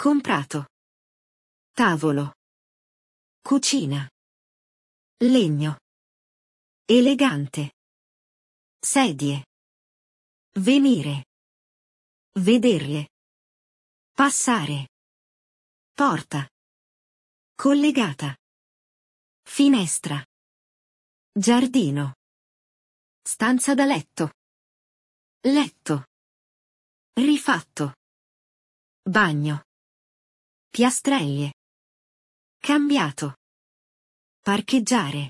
Comprato. Tavolo. Cucina. Legno. Elegante. Sedie. Venire. Vederle. Passare. Porta. Collegata. Finestra. Giardino. Stanza da letto. Letto. Rifatto. Bagno. Piastrelle. Cambiato. Parcheggiare.